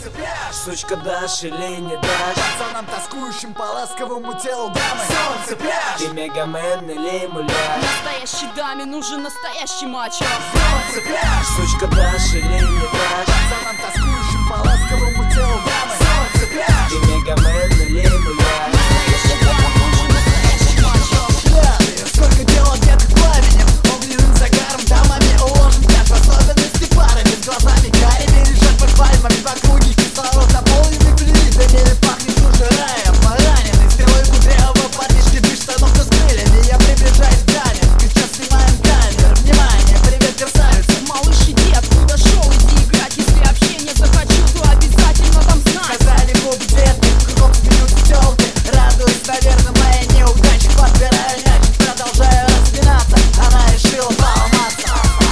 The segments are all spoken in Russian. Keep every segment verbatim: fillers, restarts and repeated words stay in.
Солнце, пляж, сучка, дашь или не дашь пацанам, тоскующим по ласковому телу дамы. Солнце, пляж, ты мегамен или муляж? Настоящей даме нужен настоящий мачо. Солнце, пляж, сучка, дашь или не дашь пацанам, тоскующим по ласковому телу дамы. Солнце, пляж, ты мегамен или муляж? Настоящей даме нужен настоящий мачо. Взгляды, сколько дела где-то пламенем, огненным загаром дамами уложен пляж. В особенности парами, с глазами карими, лежат под пальмами в округе, кислород наполненный флюидами, пахнет уже раем. Раненый стрелой кудрявого парнишки без штанов, но с крыльями. Я приближаюсь к даме, сейчас снимаем камеру. Внимание, привет, красавица. Малыш, иди, откуда шел, иди играть. Если общение захочу, то обязательно дам знать. Сказали губы детки, кругом смеются тёлки. Радуюсь, наверное, моей неудаче. Подбираю мячик, продолжаю распинаться. Она решила поломаться.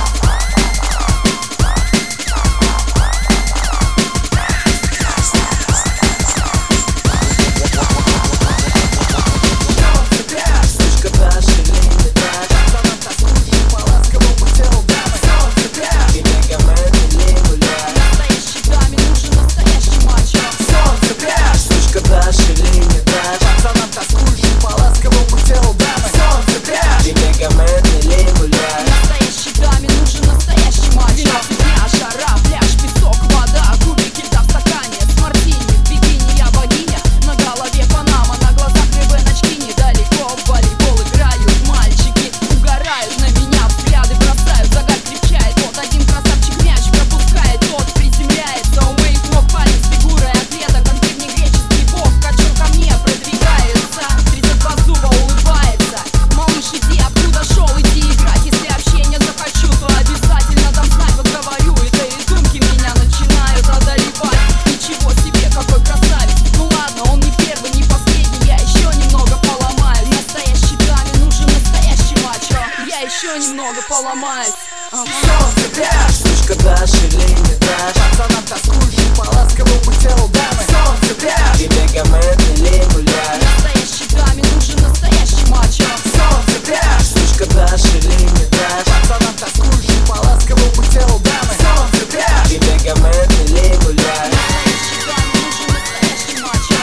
Солнце, пляж, сучка, дашь или не дашь Пацанам, тоскующим по ласковому телу дамы. Солнце, пляж, ты мегамен или муляж? Настоящей даме нужен настоящий мачо. Солнце, пляж, сучка, дашь или не дашь Пацанам, тоскующим по ласковому телу дамы. Солнце, пляж, ты мегамен или муляж? Настоящей даме нужен настоящий мачо. двенадцать дня, жара, пляж, песок, вода, кубики льда в стакане. С мартини, в бикини я богиня. На голове панама, на глазах ребеночки. Недалеко в волейбол играют мальчики. Угорают на меня, взгляды бросают. Загар крепчает, вот один красавчик мяч пропускает. Тот приземляется, у моих ног палец фигурой атлета. Как древнегреческий бог, качок ко мне продвигается. тридцать два зуба улыбается. Малыш, иди, откуда шел, иди играть. Если общение захочу, то обязательно дам знать. Вот говорю, и думки меня начинают одолевать. Ничего себе, какой красавец. Ну ладно, он не первый, не последний. Я еще немного поломаюсь. Настоящей даме нужен настоящий мачо. Я еще немного поломаюсь. Ага. Солнце, пляж, сучка, дашь или не дашь Пацанам, тоскующим по ласковому телу дамы. Солнце, пляж, ты мегамен или муляж? Настоящей даме нужен настоящий мачо. Солнце, пляж, сучка, дашь или не дашь Пацанам, тоскующим по ласковому телу дамы. Солнце, пляж, ты мегамен или муляж? Настоящей даме нужен настоящий мачо.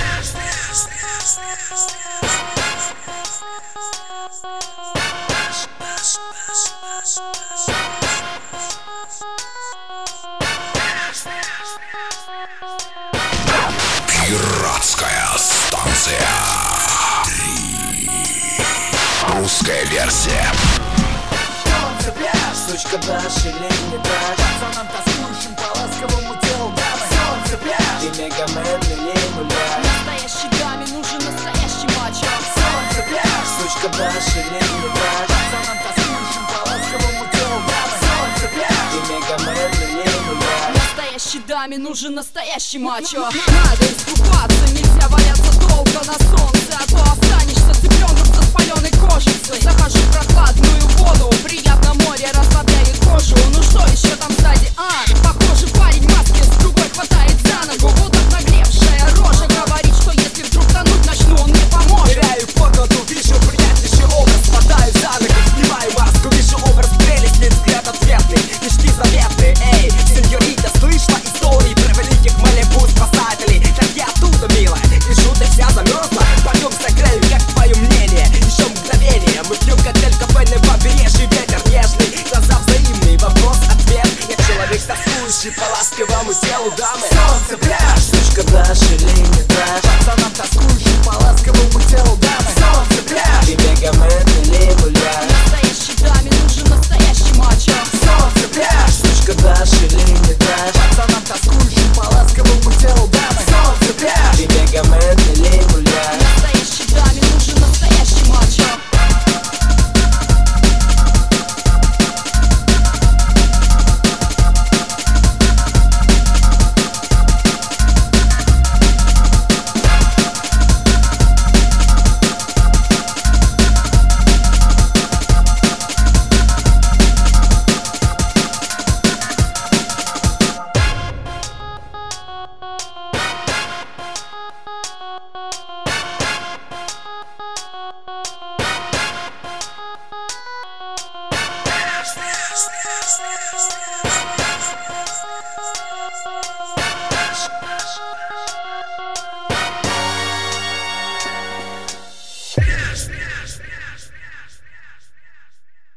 Пиратская станция три. Русская версия. Солнце, пляж, сучка, дашь или не дашь Пацанам, тоскующим по ласковому телу дамы. Солнце, пляж, ты мегамен или муляж? Настоящей даме нужен настоящий мачо. Солнце, пляж, сучка, дашь или не дашь Пацанам, тоскующим по ласковому телу дамы. Солнце, пляж, ты мегамен или муляж? Настоящей даме нужен настоящий мачо. Надо искупаться, нельзя валяться долго на солнце, а то останешься цыпленком со спаленной кожицей. Захожу в прохладную воду, приятно море расслабляет кожу. Ну что еще там сзади, а? Похоже, парень в маске с другой хватает за ногу. Вот так нагревшая рожа говорит, что если вдруг тонуть начну, он мне поможет. Теряю по году, вижу приятнейший образ. Хватаю за ногу, снимаю маску, вижу образ прелестный, взгляд ответный, мечты заветные. Эй, сеньорита, слышала истории про великих Малибу спасателей? Так я оттуда, милая, вижу, ты вся замерзла. Пойдем согрею, как твое мнение? Еще мгновение, мы пьем коктейль, кафе на побережье, ветер нежный, глаза взаимные, вопрос-ответ. Я человек, тоскующий по ласковому телу дамы.